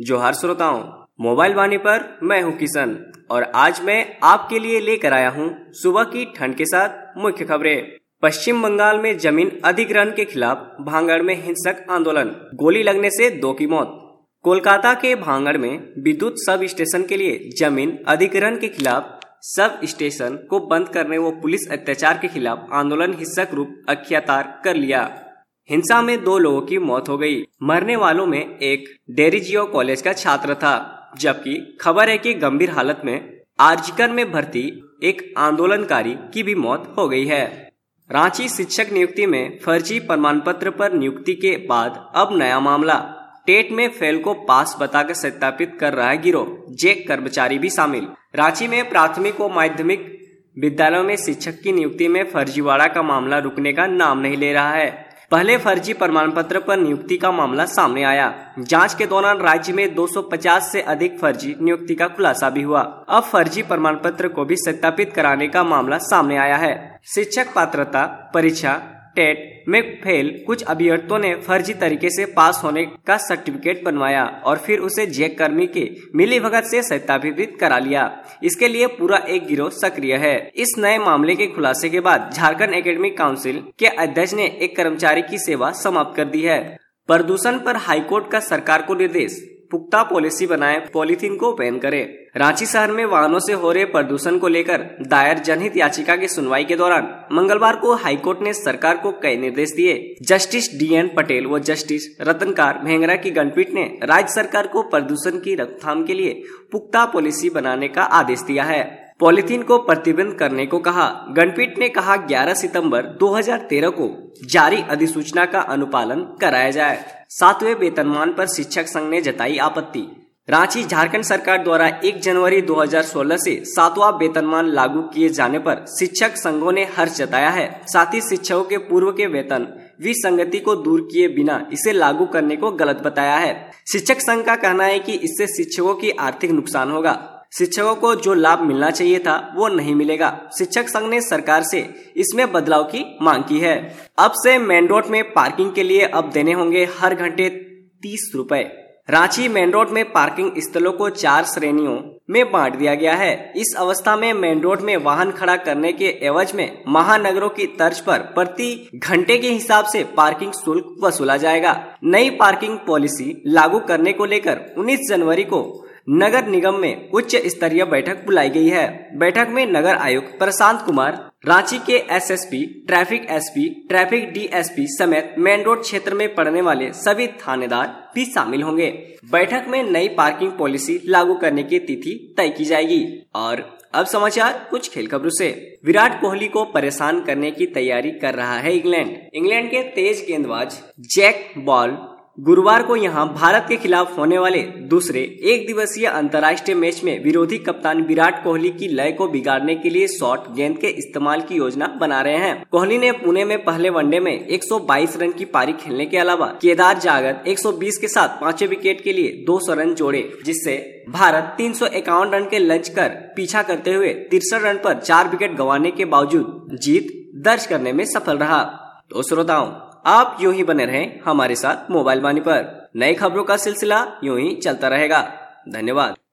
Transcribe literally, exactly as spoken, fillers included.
जोहार श्रोताओं, मोबाइल वाणी पर मैं हूं किशन और आज मैं आपके लिए लेकर आया हूं सुबह की ठंड के साथ मुख्य खबरें। पश्चिम बंगाल में जमीन अधिग्रहण के खिलाफ भांगड़ में हिंसक आंदोलन, गोली लगने से दो की मौत। कोलकाता के भांगड़ में विद्युत सब स्टेशन के लिए जमीन अधिग्रहण के खिलाफ सब स्टेशन को बंद करने व पुलिस अत्याचार के खिलाफ आंदोलन हिंसक रूप अख्तियार कर लिया। हिंसा में दो लोगों की मौत हो गई। मरने वालों में एक डेरिजियो कॉलेज का छात्र था, जबकि खबर है कि गंभीर हालत में आरजीकर में भर्ती एक आंदोलनकारी की भी मौत हो गई है। रांची शिक्षक नियुक्ति में फर्जी प्रमाण पत्र पर नियुक्ति के बाद अब नया मामला। टेट में फेल को पास बताकर सत्यापित कर रहा है गिरोह, जेक कर्मचारी भी शामिल। रांची में प्राथमिक व माध्यमिक विद्यालयों में शिक्षक की नियुक्ति में फर्जीवाड़ा का मामला रुकने का नाम नहीं ले रहा है। पहले फर्जी प्रमाण पत्र पर नियुक्ति का मामला सामने आया। जांच के दौरान राज्य में दो सौ पचास से अधिक फर्जी नियुक्ति का खुलासा भी हुआ। अब फर्जी प्रमाण पत्र को भी सत्यापित कराने का मामला सामने आया है। शिक्षक पात्रता परीक्षा टेट में फेल कुछ अभ्यर्थियों ने फर्जी तरीके से पास होने का सर्टिफिकेट बनवाया और फिर उसे जेक कर्मी के मिलीभगत से सत्यापित करा लिया। इसके लिए पूरा एक गिरोह सक्रिय है। इस नए मामले के खुलासे के बाद झारखंड एकेडमिक काउंसिल के अध्यक्ष ने एक कर्मचारी की सेवा समाप्त कर दी है। प्रदूषण पर हाईकोर्ट का सरकार को निर्देश, पुख्ता पॉलिसी बनाए, पॉलीथीन को बैन करे। रांची शहर में वाहनों से हो रहे प्रदूषण को लेकर दायर जनहित याचिका की सुनवाई के दौरान मंगलवार को हाईकोर्ट ने सरकार को कई निर्देश दिए। जस्टिस डी एन पटेल व जस्टिस रतनकार भेंगरा की खंडपीठ ने राज्य सरकार को प्रदूषण की रोकथाम के लिए पुख्ता पॉलिसी बनाने का आदेश दिया है। पॉलीथीन को प्रतिबंध करने को कहा। खंडपीठ ने कहा ग्यारह सितंबर दो हज़ार तेरह को जारी अधिसूचना का अनुपालन कराया जाए। सातवें वेतनमान पर शिक्षक संघ ने जताई आपत्ति। रांची झारखंड सरकार द्वारा एक जनवरी दो हज़ार सोलह से सातवां वेतनमान लागू किए जाने पर शिक्षक संघों ने हर्ष जताया है। साथ ही शिक्षकों के पूर्व के वेतन विसंगति को दूर किए बिना इसे लागू करने को गलत बताया है। शिक्षक संघ का कहना है कि इससे शिक्षकों की आर्थिक नुकसान होगा। शिक्षकों को जो लाभ मिलना चाहिए था वो नहीं मिलेगा। शिक्षक संघ ने सरकार से इसमें बदलाव की मांग की है। अब से मेन रोड में पार्किंग के लिए अब देने होंगे हर घंटे तीस रुपए। रांची मेन रोड में पार्किंग स्थलों को चार श्रेणियों में बांट दिया गया है। इस अवस्था में मेन रोड में वाहन खड़ा करने के एवज में महानगरों की तर्ज पर प्रति घंटे के हिसाब से पार्किंग शुल्क वसूला जाएगा। नई पार्किंग पॉलिसी लागू करने को लेकर उन्नीस जनवरी को नगर निगम में उच्च स्तरीय बैठक बुलाई गई है। बैठक में नगर आयुक्त प्रशांत कुमार, रांची के SSP, traffic SP, traffic DSP समेत मेन रोड क्षेत्र में पड़ने वाले सभी थानेदार भी शामिल होंगे। बैठक में नई पार्किंग पॉलिसी लागू करने की तिथि तय की जाएगी। और अब समाचार कुछ खेल खबरों से। विराट कोहली को परेशान करने की तैयारी कर रहा है इंग्लैंड। इंग्लैंड के तेज गेंदबाज जैक बॉल गुरुवार को यहां भारत के खिलाफ होने वाले दूसरे एक दिवसीय अंतर्राष्ट्रीय मैच में विरोधी कप्तान विराट कोहली की लय को बिगाड़ने के लिए शॉर्ट गेंद के इस्तेमाल की योजना बना रहे हैं। कोहली ने पुणे में पहले वनडे में एक सौ बाईस रन की पारी खेलने के अलावा केदार जाधव एक सौ बीस के साथ पांचवें विकेट के लिए दो सौ रन जोड़े, जिससे भारत तीन सौ इक्यावन रन के लक्ष्य कर पीछा करते हुए तिरसठ रन पर चार विकेट गंवाने के बावजूद जीत दर्ज करने में सफल रहा। तो श्रोताओं, आप यूं ही बने रहें हमारे साथ मोबाइल वाणी पर। नई खबरों का सिलसिला यूं ही चलता रहेगा। धन्यवाद।